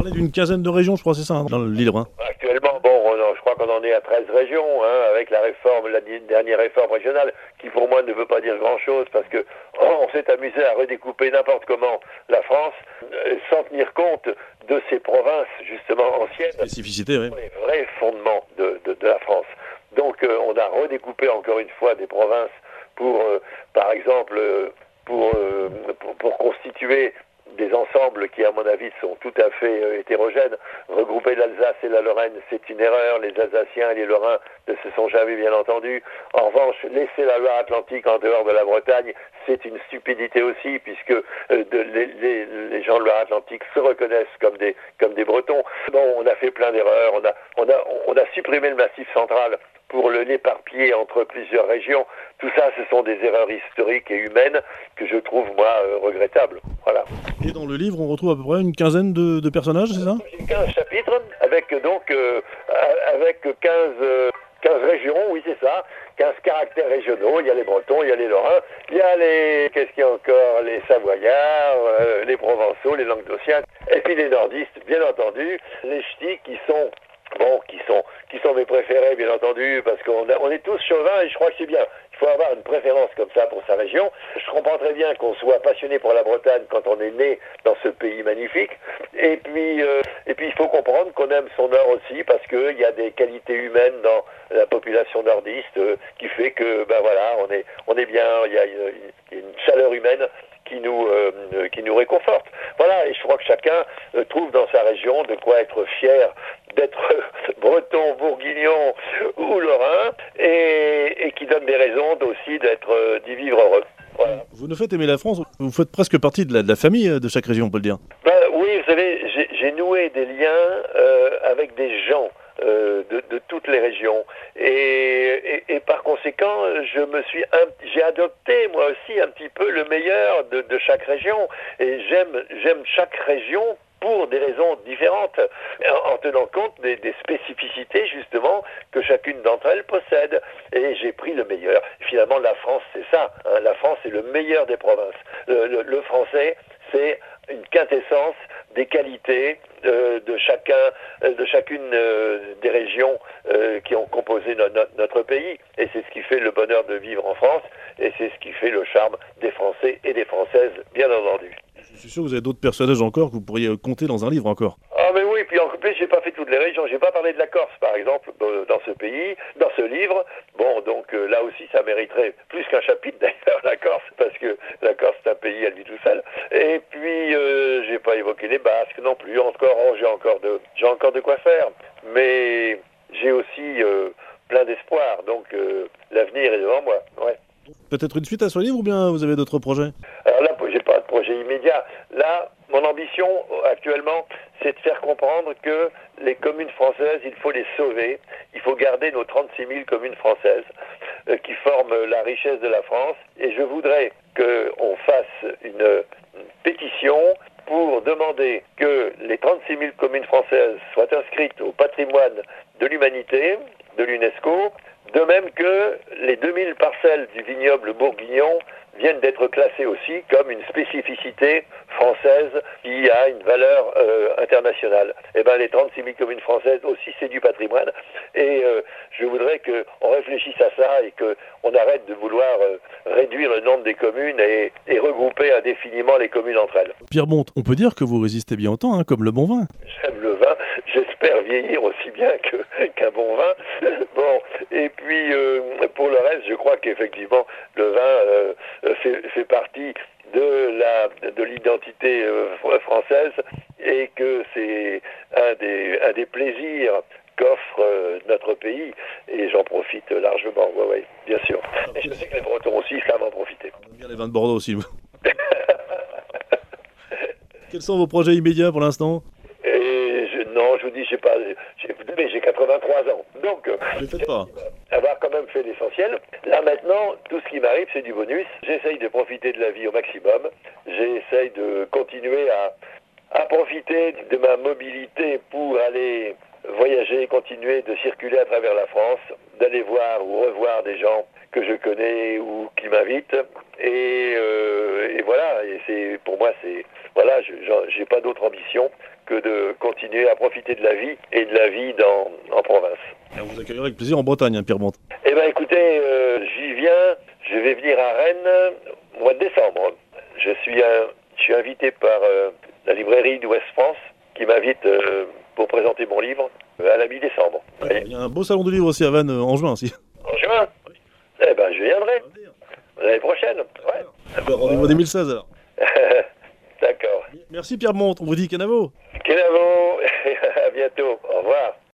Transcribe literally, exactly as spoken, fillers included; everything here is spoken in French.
parlait d'une quinzaine de régions, je crois, c'est ça, hein, dans le livre. Hein. Actuellement, bon, on, je crois qu'on en est à treize régions, hein, avec la réforme, la dernière réforme régionale, qui pour moi ne veut pas dire grand-chose, parce que oh, on s'est amusé à redécouper n'importe comment la France, euh, sans tenir compte de ces provinces, justement, anciennes. Spécificité, oui. Les vrais fondements de, de, de la France. Donc, euh, on a redécoupé encore une fois des provinces pour, euh, par exemple, euh, pour, euh, pour, pour constituer des ensembles qui, à mon avis, sont tout à fait euh, hétérogènes. Regrouper l'Alsace et la Lorraine, c'est une erreur. Les Alsaciens et les Lorrains ne se sont jamais bien entendus. En revanche, laisser la Loire-Atlantique en dehors de la Bretagne, c'est une stupidité aussi, puisque euh, de, les, les, les gens de Loire-Atlantique se reconnaissent comme des, comme des Bretons. Bon, on a fait plein d'erreurs. On a, on a, on a supprimé le Massif central pour le l'éparpiller entre plusieurs régions. Tout ça, ce sont des erreurs historiques et humaines que je trouve, moi, euh, regrettables. Voilà. Et dans le livre, on retrouve à peu près une quinzaine de, de personnages, c'est ça? J'ai quinze chapitres, avec donc euh, avec quinze, euh, quinze régions, oui, c'est ça, quinze caractères régionaux. Il y a les Bretons, il y a les Lorrains, il y a les, qu'est-ce qu'il y a encore, les Savoyards, euh, les Provençaux, les Languedociens, et puis les Nordistes, bien entendu, les Ch'tis qui sont... Bon, qui sont qui sont mes préférés, bien entendu, parce qu'on a, on est tous chauvins et je crois que c'est bien. Il faut avoir une préférence comme ça pour sa région. Je comprends très bien qu'on soit passionné pour la Bretagne quand on est né dans ce pays magnifique. Et puis, euh, et puis il faut comprendre qu'on aime son nord aussi, parce qu'il y a des qualités humaines dans la population nordiste euh, qui fait que, ben voilà, on est on est bien. Il y a une, une chaleur humaine qui nous euh, qui nous réconforte. Voilà, et je crois que chacun euh, trouve dans sa région de quoi être fier d'être breton, bourguignon ou lorrain, et, et qui donne des raisons aussi d'être euh, d'y vivre heureux. Voilà. Vous nous faites aimer la France, vous faites presque partie de la, de la famille de chaque région, on peut le dire. Ben, oui, vous savez, j'ai, j'ai noué des liens euh, avec des gens euh, de, de toutes les régions, et, et, et par conséquent, je me suis, un, j'ai adopté moi aussi un petit peu le meilleur de, de chaque région, et j'aime, j'aime chaque région pour des raisons différentes, en tenant compte des, des spécificités justement que chacune d'entre elles possède. Et j'ai pris le meilleur. Finalement, la France, c'est ça. Hein. La France, c'est le meilleur des provinces. Le, le, le français, c'est une quintessence des qualités euh, de chacun, de chacune euh, des régions euh, qui ont composé no, no, notre pays. Et c'est ce qui fait le bonheur de vivre en France. Et c'est ce qui fait le charme des Français et des Françaises, bien entendu. Je suis sûr que vous avez d'autres personnages encore que vous pourriez compter dans un livre encore. Ah mais oui, puis en plus j'ai pas fait toutes les régions, j'ai pas parlé de la Corse par exemple dans ce pays, dans ce livre. Bon donc euh, là aussi ça mériterait plus qu'un chapitre d'ailleurs la Corse, parce que la Corse c'est un pays à lui tout seul. Et puis euh, j'ai pas évoqué les Basques non plus. Encore oh, j'ai encore de j'ai encore de quoi faire, mais j'ai aussi euh, plein d'espoir. Donc euh, l'avenir est devant moi. Ouais. Peut-être une suite à ce livre ou bien vous avez d'autres projets? Alors là, j'ai pas de projet immédiat. Là, mon ambition actuellement, c'est de faire comprendre que les communes françaises, il faut les sauver. Il faut garder nos trente-six mille communes françaises euh, qui forment la richesse de la France. Et je voudrais qu'on fasse une, une pétition pour demander que les trente-six mille communes françaises soient inscrites au patrimoine de l'humanité, de l'UNESCO, de même que les deux mille parcelles du vignoble bourguignon viennent d'être classées aussi comme une spécificité française qui a une valeur euh, internationale. Eh bien, les trente-six mille communes françaises aussi, c'est du patrimoine. Et euh, je voudrais qu'on réfléchisse à ça et qu'on arrête de vouloir euh, réduire le nombre des communes et, et regrouper indéfiniment les communes entre elles. Pierre Bonte, on peut dire que vous résistez bien au temps, hein, comme le bon vin. J'aime le vin, j'espère vieillir aussi bien que, qu'un bon vin. Bon, et puis euh, pour le reste, je crois qu'effectivement, le vin euh, fait, fait partie de la de l'identité euh, française, et que c'est un des un des plaisirs qu'offre euh, notre pays, et j'en profite largement. Ouais, ouais, bien sûr. Et je sais que les Bretons aussi savent en profiter. On aime bien les vins de Bordeaux aussi. Quels sont vos projets immédiats pour l'instant? Et je, non, je vous dis, j'ai pas, j'ai, mais j'ai quatre-vingt-trois ans, donc ne faites pas. Avoir quand même fait l'essentiel. Là maintenant, tout ce qui m'arrive, c'est du bonus. J'essaye de profiter de la vie au maximum. J'essaye de continuer à, à profiter de ma mobilité pour aller voyager, continuer de circuler à travers la France, d'aller voir ou revoir des gens que je connais ou qui m'invitent. Et, euh, et voilà. Et c'est pour moi, c'est voilà, je, j'ai pas d'autre ambition que de continuer continuer à profiter de la vie et de la vie dans, en province. On vous accueillera avec plaisir en Bretagne, hein, Pierre Bonte. Eh bien écoutez, euh, j'y viens, je vais venir à Rennes au mois de décembre. Je suis, un, je suis invité par euh, la librairie d'Ouest France qui m'invite euh, pour présenter mon livre euh, à la mi-décembre. Ouais, il y a un beau salon du livre aussi à Vannes euh, en juin aussi. En juin oui. Eh ben je viendrai. L'année prochaine. Ouais. Rendez-vous en deux mille seize alors. D'accord. Merci Pierre Bonte, on vous dit Canavo. Canavo, à bientôt. Au revoir.